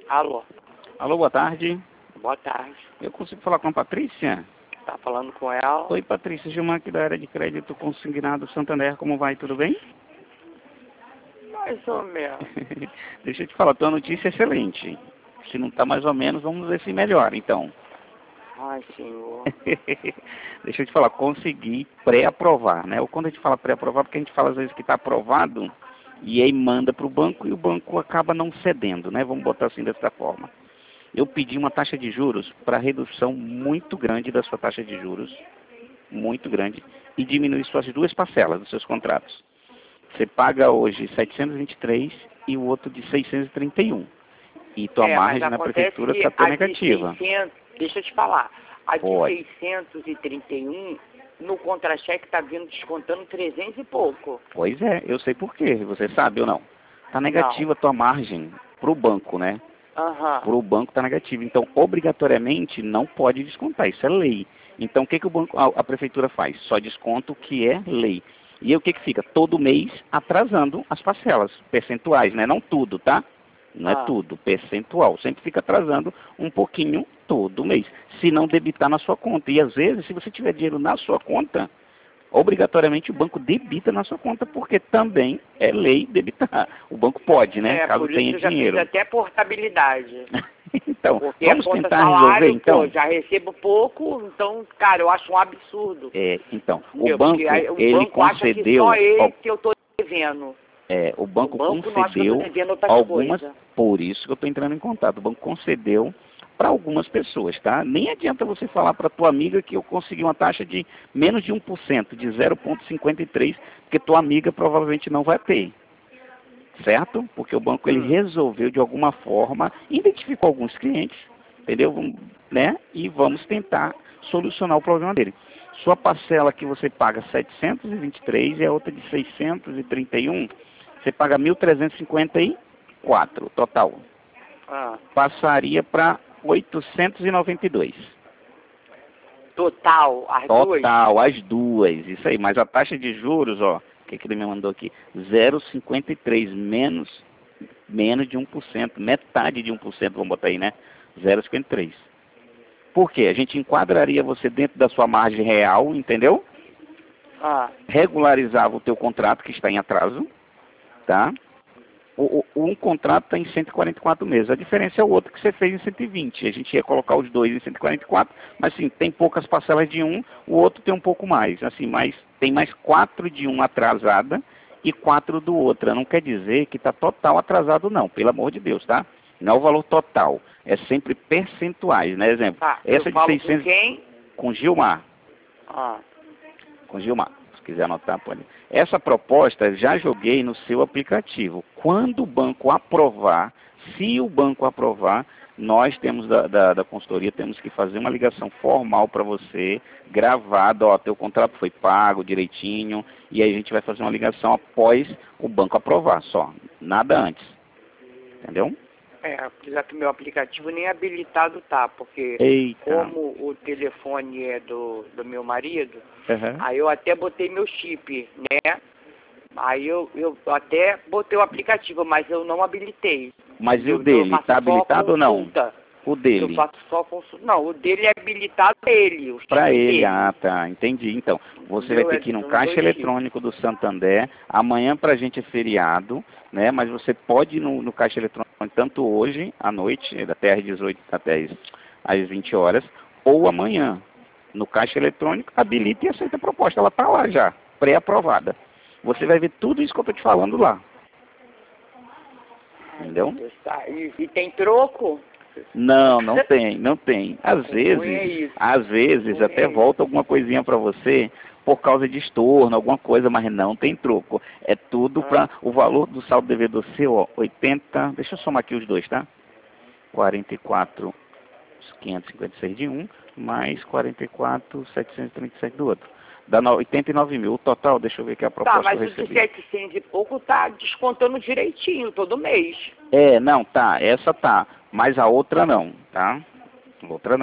Alô, Alô, boa tarde. boa tarde. Eu consigo falar com a Patrícia? Tá falando com ela? Oi, Patrícia. Gilmar aqui da área de crédito consignado Santander. Como vai? Tudo bem? Mais ou menos. Deixa eu te falar, tua notícia é excelente. Se não tá mais ou menos, vamos ver se melhora, então. Ai, senhor. Deixa eu te falar, consegui pré-aprovar, né? Ou quando a gente fala pré-aprovar, porque a gente fala às vezes que está aprovado e aí manda para o banco e o banco acaba não cedendo, né? Vamos botar assim dessa forma. Eu pedi uma taxa de juros para redução muito grande da sua taxa de juros, muito grande, e diminuir suas duas parcelas dos seus contratos. Você paga hoje 723 e o outro de 631. E tua Mas margem na acontece prefeitura que está até a negativa. de 600, deixa eu te falar, a de Pode. 631, no contra-cheque tá vindo descontando 300 e pouco. Pois é, eu sei por quê. Você sabe ou não? Está negativa Não. a tua margem para o banco, né? Aham. Para o banco está negativa. Então, obrigatoriamente, não pode descontar. Isso é lei. Então, o que, que o banco, a prefeitura faz? Só desconta o que é lei. E aí, o que, que fica? Todo mês atrasando as parcelas percentuais, né? Não tudo, tá? Não é tudo, percentual. Sempre fica atrasando um pouquinho todo mês. Se não debitar na sua conta. E às vezes, se você tiver dinheiro na sua conta, obrigatoriamente o banco debita na sua conta, porque também é lei debitar. O banco pode, né? Caso Por isso tenha que eu já dinheiro. fiz até portabilidade. Então, Porque vamos a conta tentar salário, resolver então? já recebo pouco, então, cara, eu acho um absurdo. Então, Entendeu? o banco, Porque aí o ele banco acha que concedeu, só ele que eu tô devendo. o banco Não acha que eu tô concedeu devendo outras algumas, coisas. por isso que eu estou entrando em contato, o banco concedeu para algumas pessoas, tá? Nem adianta você falar para tua amiga que eu consegui uma taxa de menos de 1%, de 0,53, porque tua amiga provavelmente não vai ter. Certo? Porque o banco ele resolveu de alguma forma, identificou alguns clientes, entendeu? Né? E vamos tentar solucionar o problema dele. Sua parcela que você paga 723 e a outra de 631, você paga 1.354 total. Passaria para 892. Total, as duas? Total, as duas. Isso aí, mas a taxa de juros, ó, o que ele me mandou aqui? 0,53, menos de 1%, metade de 1%, vamos botar aí, né? 0,53. Por quê? A gente enquadraria você dentro da sua margem real, entendeu? Regularizava o teu contrato que está em atraso, tá? Um contrato está em 144 meses. A diferença é o outro que você fez em 120. A gente ia colocar os dois em 144, mas sim, tem poucas parcelas de um, o outro tem um pouco mais. Assim, tem mais 4 de um atrasada e 4 do outro. Não quer dizer que está total atrasado, não, pelo amor de Deus, tá? Não é o valor total. É sempre percentuais, né? Exemplo, essa de 600... Com quem? Com Gilmar. Com Gilmar. Se quiser anotar, pode. Essa proposta já joguei no seu aplicativo. Quando o banco aprovar, se o banco aprovar, nós temos da consultoria, temos que fazer uma ligação formal para você, gravada, ó, teu contrato foi pago direitinho, e aí a gente vai fazer uma ligação após o banco aprovar, só. Nada antes. Entendeu? Apesar que o meu aplicativo nem habilitado tá, porque como o telefone é do meu marido, aí eu até botei meu chip, né? Aí eu até botei o aplicativo, mas eu não habilitei. Mas e o dele? Está habilitado ou não? O dele? Eu faço só consulta. Não, o dele é habilitado para ele. Dele. Ah, tá, entendi. Então, você vai ter que ir no caixa eletrônico do Santander. Amanhã pra gente é feriado, né? Mas você pode ir no caixa eletrônico tanto hoje à noite, até às 18, até às 20 horas, ou amanhã. No caixa eletrônico, habilita e aceita a proposta. Ela tá lá já, pré-aprovada. Você vai ver tudo isso que eu tô te falando lá. Entendeu? E tem troco? Não, não tem, não tem. Às vezes até volta alguma coisinha para você por causa de estorno, alguma coisa, mas não tem troco. É tudo para o valor do saldo devedor seu, ó, 80, deixa eu somar aqui os dois, tá? 44.556 de um, mais 44.737 do outro. Dá 89 mil. O total, deixa eu ver aqui a proposta que eu recebi. Mas o de 700 e pouco tá descontando direitinho, todo mês. Não, tá, essa tá, mas a outra não, tá? A outra não.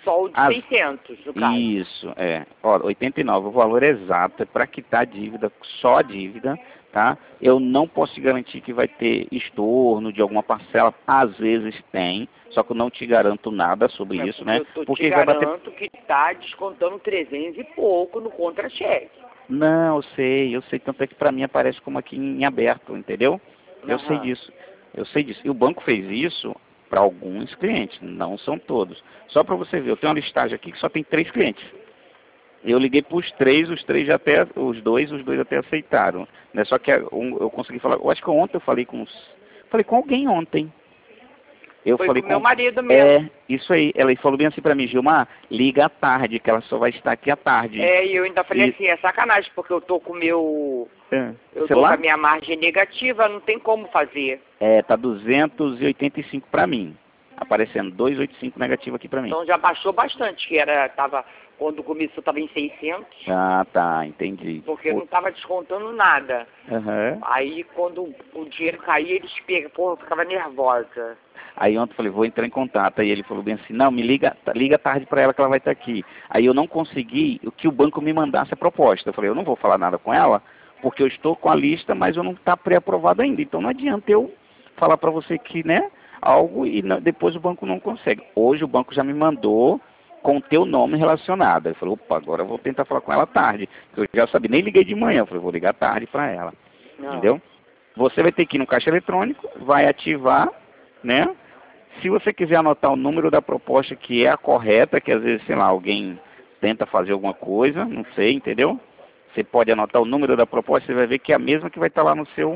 Só o de 600, no caso. Isso, é. Ó, 89, o valor exato é para quitar a dívida, só a dívida, tá? Eu não posso te garantir que vai ter estorno de alguma parcela, às vezes tem, só que eu não te garanto nada sobre isso, né? Porque te garanto que tá descontando 300 e pouco no contra-cheque. Não, eu sei, tanto é que para mim aparece como aqui em aberto, entendeu? Eu sei disso, eu sei disso. E o banco fez isso para alguns clientes, não são todos. Só para você ver, eu tenho uma listagem aqui que só tem 3 clientes. Eu liguei para os dois até aceitaram. Né? Só que eu consegui falar, eu acho que ontem eu falei com alguém ontem. Foi falei com meu marido mesmo. Isso aí. Ela falou bem assim pra mim, Gilmar, liga à tarde, que ela só vai estar aqui à tarde. E eu ainda falei assim, é sacanagem, porque eu tô com o meu... Eu tô com a minha margem negativa, não tem como fazer. Tá 285 pra mim. Aparecendo 285 negativo aqui pra mim. Então já baixou bastante, que quando começou estava em 600. Ah, tá, entendi. Porque não estava descontando nada. Aí quando o dinheiro caía, eles eu ficava nervosa. Aí ontem eu falei, vou entrar em contato. Aí ele falou bem assim, não, me liga tarde para ela que ela vai estar aqui. Aí eu não consegui que o banco me mandasse a proposta. Eu falei, eu não vou falar nada com ela, porque eu estou com a lista, mas eu não está pré-aprovado ainda. Então não adianta eu falar para você que, né, algo e depois o banco não consegue. Hoje o banco já me mandou com o teu nome relacionado. Ele falou, opa, agora eu vou tentar falar com ela tarde. Eu já sabia, nem liguei de manhã. Eu falei, vou ligar tarde para ela. Entendeu? Você vai ter que ir no caixa eletrônico, vai ativar, né? Se você quiser anotar o número da proposta que é a correta, que às vezes, sei lá, alguém tenta fazer alguma coisa, não sei, entendeu? Você pode anotar o número da proposta, você vai ver que é a mesma que vai estar lá no seu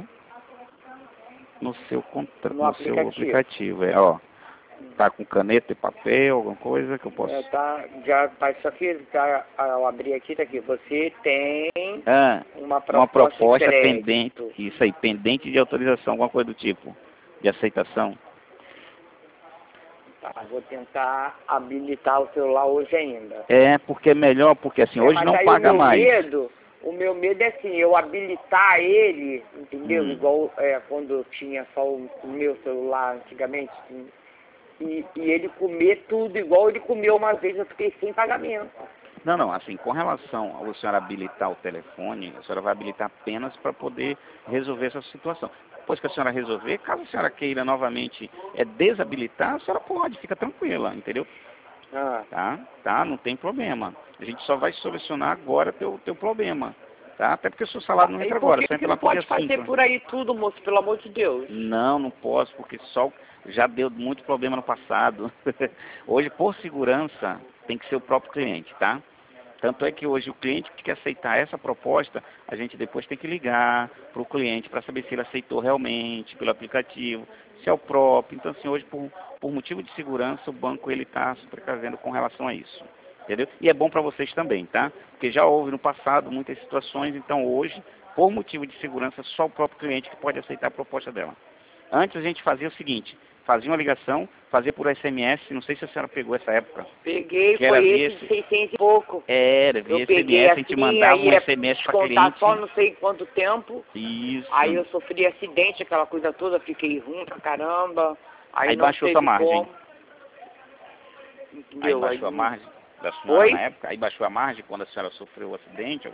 aplicativo. Ó. Tá com caneta e papel, alguma coisa que eu posso... já tá isso aqui, eu abri aqui, tá aqui. Você tem uma proposta pendente, isso aí, pendente de autorização, alguma coisa do tipo, de aceitação. Tá, vou tentar habilitar o celular hoje ainda. Porque é melhor, porque assim, hoje não paga mais. O meu medo é assim, eu habilitar ele, entendeu? Igual quando eu tinha só o meu celular antigamente, e ele comer tudo igual ele comeu uma vez, eu fiquei sem pagamento. Não, assim, com relação a senhora habilitar o telefone, a senhora vai habilitar apenas para poder resolver essa situação. Depois que a senhora resolver, caso a senhora queira novamente desabilitar, a senhora pode, fica tranquila, entendeu? Tá, não tem problema. A gente só vai solucionar agora teu problema, tá? Até porque o seu salário não entra agora. Você não pode fazer por aí tudo, moço, pelo amor de Deus. Não posso, porque já deu muito problema no passado. Hoje, por segurança, tem que ser o próprio cliente, tá? Tanto é que hoje o cliente que quer aceitar essa proposta, a gente depois tem que ligar para o cliente para saber se ele aceitou realmente pelo aplicativo, se é o próprio. Então, assim, hoje, por motivo de segurança, o banco ele está se precavendo com relação a isso. Entendeu? E é bom para vocês também, tá? Porque já houve no passado muitas situações, então hoje, por motivo de segurança, só o próprio cliente que pode aceitar a proposta dela. Antes a gente fazia o seguinte, fazia uma ligação, fazia por SMS, não sei se a senhora pegou essa época. Peguei, foi esse de 600 e pouco. Era, via SMS, a gente mandava um SMS para cliente. Só não sei quanto tempo. Isso. Aí eu sofri acidente, aquela coisa toda, fiquei ruim pra caramba. Aí baixou sua margem. Entendeu? Aí baixou a margem da senhora na época? Aí baixou a margem quando a senhora sofreu o acidente?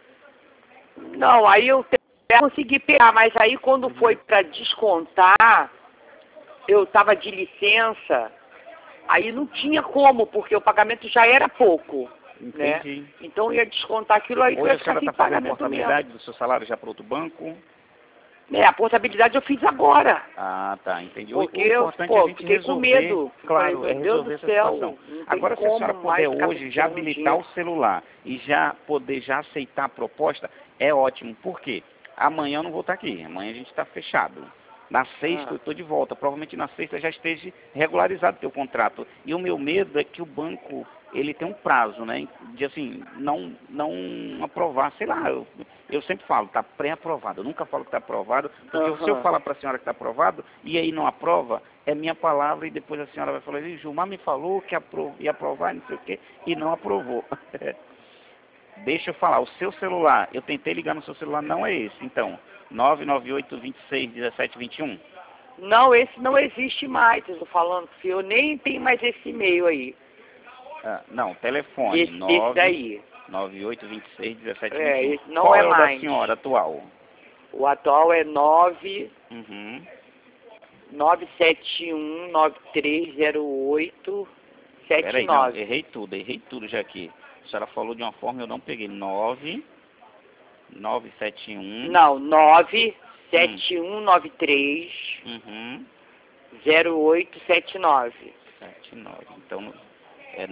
Não, aí eu consegui pegar, mas aí quando foi para descontar, eu estava de licença, aí não tinha como, porque o pagamento já era pouco. Entendi. Né? Então ia descontar aquilo aí. Hoje a senhora está fazendo a portabilidade do seu salário já para outro banco? A portabilidade eu fiz agora. Ah, tá, entendi. Porque eu fiquei com medo. Claro, resolver Deus essa situação. Agora, se a senhora puder hoje já habilitar o celular e já poder aceitar a proposta, é ótimo. Por quê? Amanhã eu não vou estar aqui. Amanhã a gente está fechado. Na sexta eu estou de volta. Provavelmente na sexta já esteja regularizado o teu contrato. E o meu medo é que o banco ele tem um prazo, né? De assim, não aprovar, sei lá, eu sempre falo, está pré-aprovado. Eu nunca falo que está aprovado, porque se eu falar para a senhora que está aprovado e aí não aprova, é minha palavra e depois a senhora vai falar, Gilmar me falou que ia aprovar, não sei o quê, e não aprovou. Deixa eu falar, o seu celular, eu tentei ligar no seu celular, não é esse, então, 998-26-1721. Não, esse não existe mais, eu estou falando, eu nem tenho mais esse e-mail aí. Não, telefone. Esse daí. 9826-1721. Esse não Qual é é o mais. da senhora atual? O atual é 971930879. Peraí, não, errei tudo já aqui. A senhora falou de uma forma e eu não peguei. 971. Não, 97193 0879. 79. Então é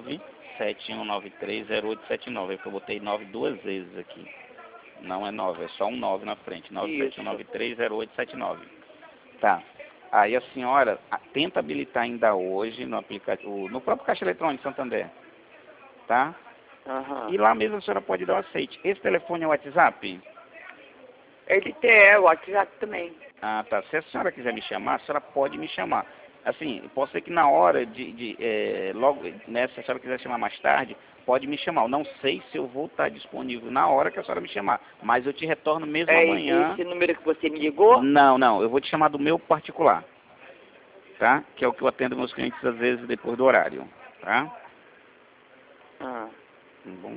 971930879. É que eu botei 9 duas vezes aqui. Não é 9, é só um 9 na frente. 971930879. Tá. Aí a senhora tenta habilitar ainda hoje no aplicativo, no próprio Caixa Eletrônico Santander. Tá? E lá mesmo a senhora pode dar o aceite. Esse telefone é o WhatsApp? Ele tem, o WhatsApp também. Ah, tá. Se a senhora quiser me chamar, a senhora pode me chamar. Assim, pode ser que na hora logo, né, se a senhora quiser chamar mais tarde, pode me chamar. Eu não sei se eu vou estar disponível na hora que a senhora me chamar, mas eu te retorno mesmo amanhã. Esse número que você me ligou? Não, eu vou te chamar do meu particular, tá? Que é o que eu atendo meus clientes às vezes depois do horário, tá? Bom.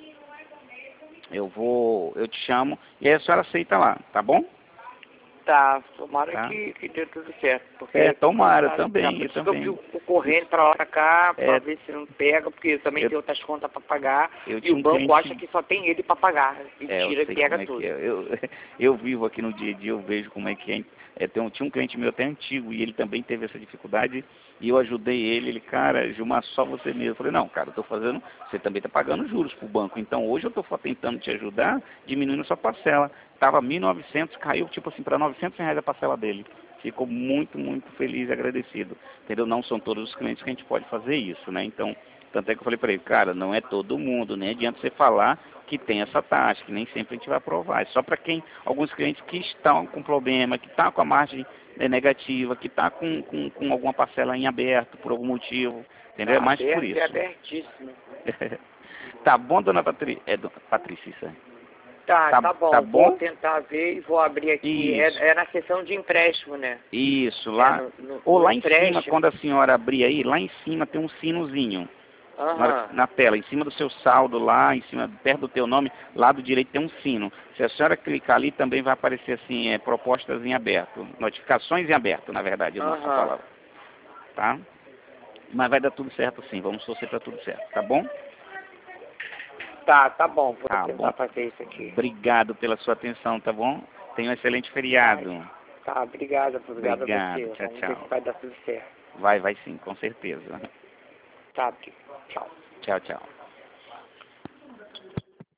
Eu te chamo e aí a senhora aceita lá, tá bom? Tá, tomara que dê tudo certo. Porque tomara, também, eu também. Eu fico correndo pra lá pra cá, pra ver se não pega, porque eu também tenho outras contas pra pagar, e o banco acha que só tem ele pra pagar, e tira e pega tudo. Eu vivo aqui no dia a dia, eu vejo como é que é. Tinha um cliente meu até antigo, e ele também teve essa dificuldade, e eu ajudei ele, cara, Gilmar, só você mesmo. Eu falei, não, cara, eu tô fazendo, você também tá pagando juros pro banco, então hoje eu tô tentando te ajudar, diminuindo a sua parcela. Tava 1.900, caiu tipo assim para R$900 a parcela dele. Ficou muito, muito feliz e agradecido. Entendeu? Não são todos os clientes que a gente pode fazer isso, né? Então, tanto é que eu falei para ele, cara, não é todo mundo, nem adianta você falar que tem essa taxa, que nem sempre a gente vai aprovar. É só para alguns clientes que estão com problema, que estão com a margem negativa, que está com alguma parcela em aberto por algum motivo, entendeu? É mais por isso. É abertíssimo. Tá bom, dona Patrícia? Tá bom. Vou tentar ver e vou abrir aqui. É na seção de empréstimo, né? Isso, lá. Ou lá em cima, quando a senhora abrir aí, lá em cima tem um sinozinho. Na tela, em cima do seu saldo lá, em cima, perto do teu nome, lado direito tem um sino. Se a senhora clicar ali, também vai aparecer assim, propostas em aberto. Notificações em aberto, na verdade, não essa palavra. Tá? Mas vai dar tudo certo sim, vamos torcer para tudo certo, tá bom? Tá bom, vou tentar fazer isso aqui. Obrigado pela sua atenção, tá bom? Tenha um excelente feriado. Tá, obrigado a você. Tchau, Vamos ver se vai dar tudo certo. Vai sim, com certeza. Tá, tchau. Tchau.